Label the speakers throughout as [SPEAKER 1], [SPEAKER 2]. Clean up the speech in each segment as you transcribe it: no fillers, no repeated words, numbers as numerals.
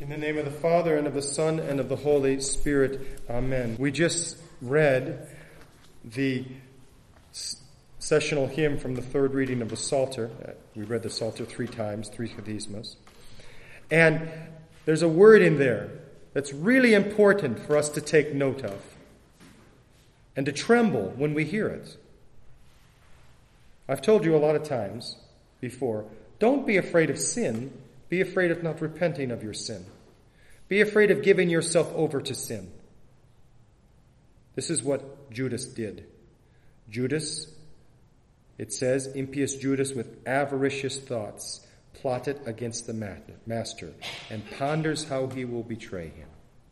[SPEAKER 1] In the name of the Father, and of the Son, and of the Holy Spirit. Amen. We just read the sessional hymn from the third reading of the Psalter. We read the Psalter 3 times, 3 Kathismos. And there's a word in there that's really important for us to take note of and to tremble when we hear it. I've told you a lot of times before, don't be afraid of sin. Be afraid of not repenting of your sin. Be afraid of giving yourself over to sin. This is what Judas did. Judas, it says, impious Judas with avaricious thoughts, plotted against the master and ponders how he will betray him.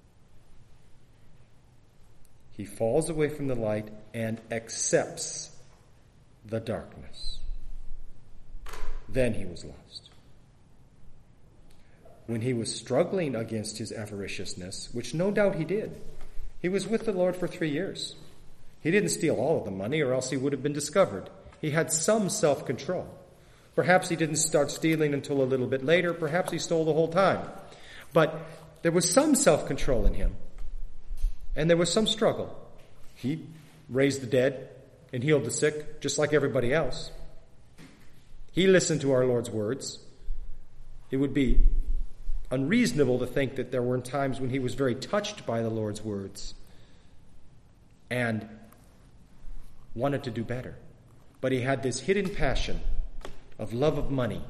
[SPEAKER 1] He falls away from the light and accepts the darkness. Then he was lost. When he was struggling against his avariciousness, which no doubt he did, he was with the Lord for 3 years. He didn't steal all of the money, or else he would have been discovered. He had some self-control. Perhaps he didn't start stealing until a little bit later. Perhaps he stole the whole time. But there was some self-control in him. And there was some struggle. He raised the dead and healed the sick, just like everybody else. He listened to our Lord's words. It would be unreasonable to think that there weren't times when he was very touched by the Lord's words and wanted to do better. But he had this hidden passion of love of money.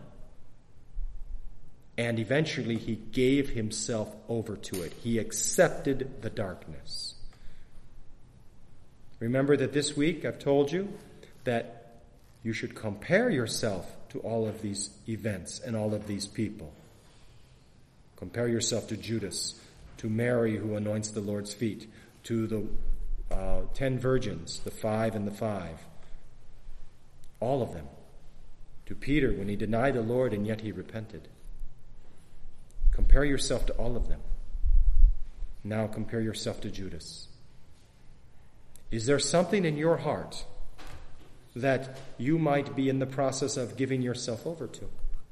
[SPEAKER 1] And eventually he gave himself over to it. He accepted the darkness. Remember that this week I've told you that you should compare yourself to all of these events and all of these people. Compare yourself to Judas, to Mary who anoints the Lord's feet, to the 10 virgins, the 5 and the 5. All of them. To Peter when he denied the Lord and yet he repented. Compare yourself to all of them. Now compare yourself to Judas. Is there something in your heart that you might be in the process of giving yourself over to?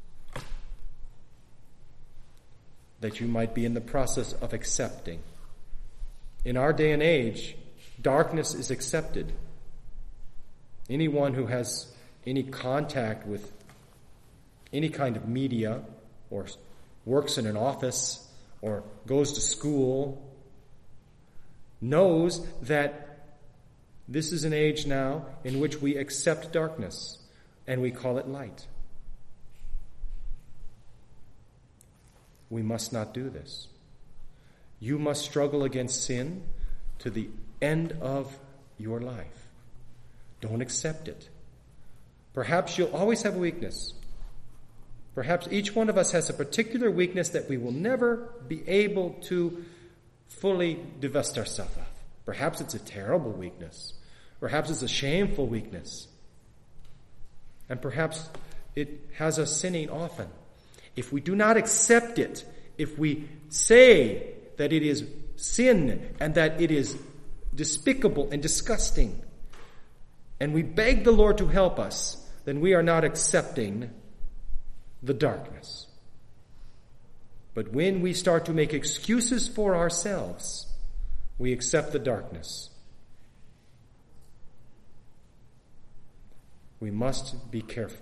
[SPEAKER 1] That you might be in the process of accepting? In our day and age, darkness is accepted. Anyone who has any contact with any kind of media or works in an office or goes to school knows that this is an age now in which we accept darkness and we call it light. We must not do this. You must struggle against sin to the end of your life. Don't accept it. Perhaps you'll always have a weakness. Perhaps each one of us has a particular weakness that we will never be able to fully divest ourselves of. Perhaps it's a terrible weakness. Perhaps it's a shameful weakness. And perhaps it has us sinning often. If we do not accept it, if we say that it is sin and that it is despicable and disgusting, and we beg the Lord to help us, then we are not accepting the darkness. But when we start to make excuses for ourselves, we accept the darkness. We must be careful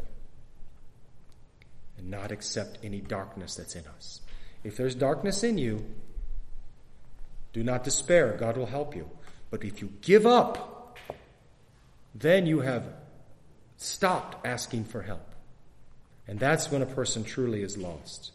[SPEAKER 1] and not accept any darkness that's in us. If there's darkness in you, do not despair. God will help you. But if you give up, then you have stopped asking for help. And that's when a person truly is lost.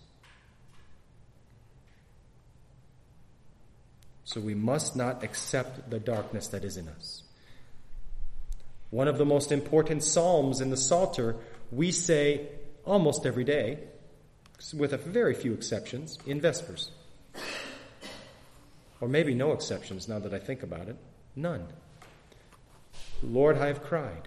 [SPEAKER 1] So we must not accept the darkness that is in us. One of the most important psalms in the Psalter, we say almost every day, with a very few exceptions, in Vespers. Or maybe no exceptions now that I think about it. None. Lord, I have cried.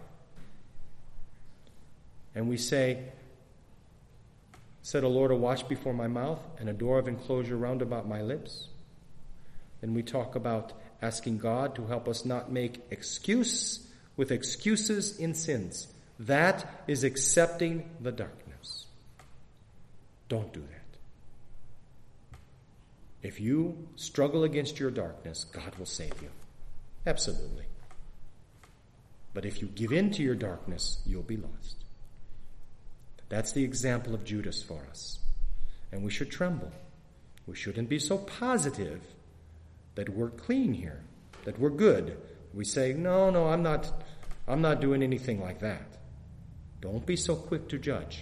[SPEAKER 1] And we say, set a Lord a watch before my mouth and a door of enclosure round about my lips. And we talk about asking God to help us not make excuse with excuses in sins. That is accepting the darkness. Don't do that. If you struggle against your darkness, God will save you. Absolutely. But if you give in to your darkness, you'll be lost. That's the example of Judas for us. And we should tremble. We shouldn't be so positive that we're clean here, that we're good. We say, no, I'm not doing anything like that. Don't be so quick to judge.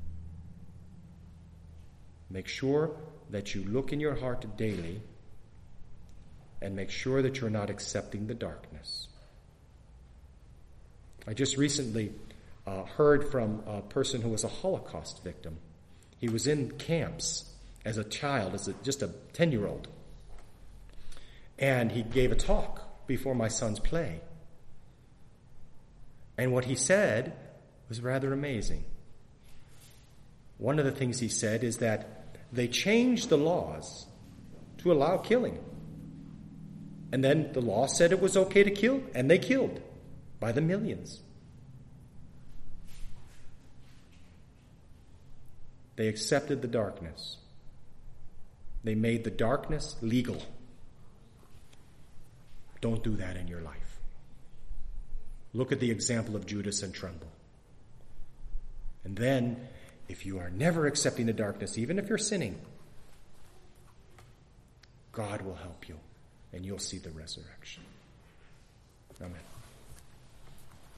[SPEAKER 1] Make sure that you look in your heart daily and make sure that you're not accepting the darkness. I just recently heard from a person who was a Holocaust victim. He was in camps as a child, just a 10-year-old. And he gave a talk before my son's play. And what he said was rather amazing. One of the things he said is that they changed the laws to allow killing. And then the law said it was okay to kill, and they killed by the millions. They accepted the darkness. They made the darkness legal. Don't do that in your life. Look at the example of Judas and tremble. And then, if you are never accepting the darkness, even if you're sinning, God will help you, and you'll see the resurrection. Amen.